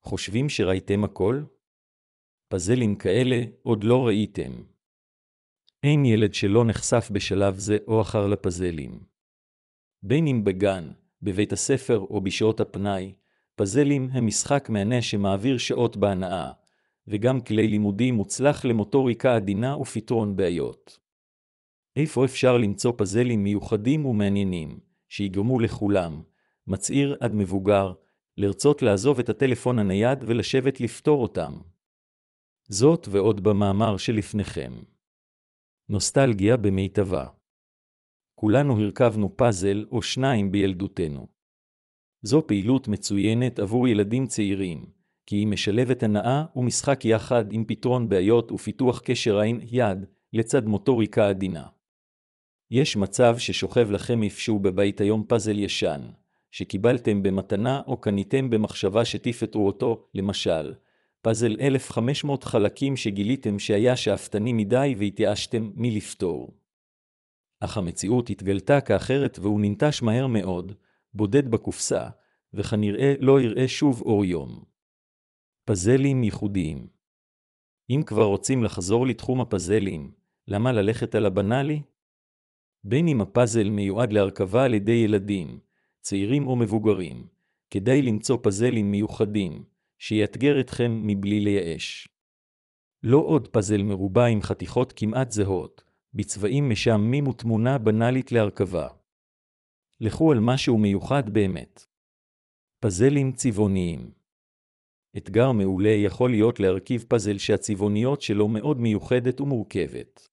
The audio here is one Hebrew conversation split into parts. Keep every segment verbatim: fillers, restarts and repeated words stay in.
חושבים שראיתם הכל? פאזלים כאלה עוד לא ראיתם. אין ילד שלא נחשף בשלב זה או אחר לפאזלים. בין אם בגן, בבית הספר או בשעות הפנאי, פאזלים הם משחק מענה שמעביר שעות בהנאה, וגם כלי לימודי מוצלח למוטוריקה עדינה ופתרון בעיות. איפה אפשר למצוא פאזלים מיוחדים ומעניינים, שיגרמו לכולם, מצעיר עד מבוגר, לרצות לעזוב את הטלפון הנייד ולשבת לפתור אותם? זאת ועוד במאמר שלפניכם. נוסטלגיה במיטבה. כולנו הרכבנו פאזל או שניים בילדותנו. זו פעילות מצוינת עבור ילדים צעירים, כי היא משלבת הנאה ומשחק יחד עם פתרון בעיות ופיתוח קשר עין-יד לצד מוטוריקה עדינה. יש מצב ששוכב לכם איפשהו בבית היום פאזל ישן, שקיבלתם במתנה או קניתם במחשבה שתפתרו אותו, למשל, פאזל אלף וחמש מאות חלקים שגיליתם שהיה שאפתני מדי והתייאשתם מלפתור. אך המציאות התגלתה כאחרת והוא ננטש מהר מאוד, בודד בקופסה, וכנראה לא יראה שוב אור יום. פאזלים ייחודיים. אם כבר רוצים לחזור לתחום הפאזלים, למה ללכת על הבנאלי? בין אם הפאזל מיועד להרכבה על ידי ילדים, צעירים או מבוגרים, כדאי למצוא פאזלים מיוחדים, שיאתגר אתכם מבלי לייאש. לא עוד פאזל מרובע עם חתיכות כמעט זהות, בצבעים משעממים ותמונה בנאלית להרכבה. לכו על משהו מיוחד באמת. פאזלים צבעוניים. אתגר מעולה יכול להיות להרכיב פאזל שהצבעוניות שלו מאוד מיוחדת ומורכבת.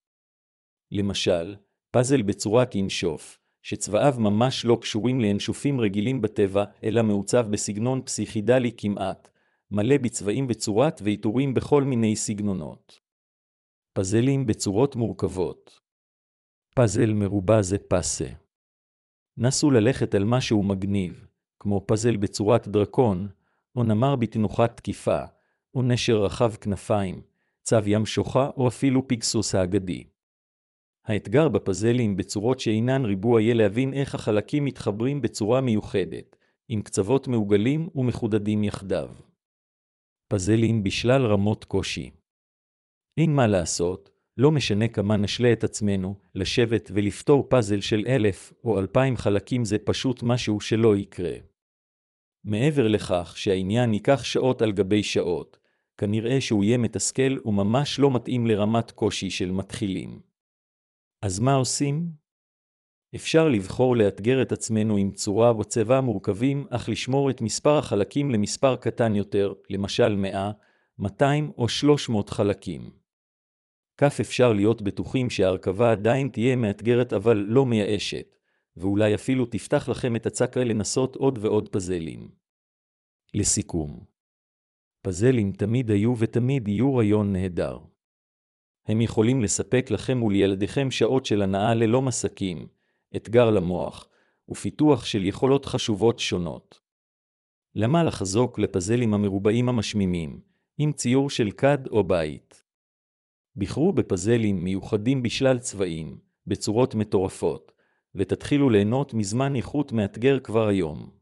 למשל, פאזל בצורת אינשוף, שצבעיו ממש לא קשורים לאינשופים רגילים בטבע, אלא מעוצב בסגנון פסיכידלי כמעט, מלא בצבעים בצורת ועיטורים בכל מיני סגנונות. פאזלים בצורות מורכבות. פאזל מרובע זה פאסה. נסו ללכת על משהו מגניב, כמו פאזל בצורת דרקון, או נמר בתנוחת תקיפה, או נשר רחב כנפיים, צב ים שוחה או אפילו פיגסוס האגדי. האתגר בפאזלים בצורות שאינן ריבוע יהיה להבין איך החלקים מתחברים בצורה מיוחדת, עם קצוות מעוגלים ומחודדים יחדיו. פאזלים בשלל רמות קושי. אין מה לעשות, לא משנה כמה נשלה את עצמנו, לשבת ולפתור פאזל של אלף או אלפיים חלקים זה פשוט משהו שלא יקרה. מעבר לכך שהעניין ייקח שעות על גבי שעות, כנראה שהוא יהיה מתסכל וממש לא מתאים לרמת קושי של מתחילים. אז מה עושים? אפשר לבחור לאתגר את עצמנו עם צורה וצבע מורכבים, אך לשמור את מספר החלקים למספר קטן יותר, למשל מאה, מאתיים או שלוש מאות חלקים. כך אפשר להיות בטוחים שההרכבה עדיין תהיה מאתגרת אבל לא מייאשת, ואולי אפילו תפתח לכם את הצקרה לנסות עוד ועוד פאזלים. לסיכום, פאזלים תמיד היו ותמיד יהיו רעיון נהדר. הם יכולים לספק לכם ולילדיכם שעות של הנאה ללא מסכים, אתגר למוח, ופיתוח של יכולות חשובות שונות. למה לחזוק לפאזלים המרובעים המשמימים, עם ציור של כד או בית? בחרו בפאזלים מיוחדים בשלל צבעים, בצורות מטורפות, ותתחילו ליהנות מזמן איכות מאתגר כבר היום.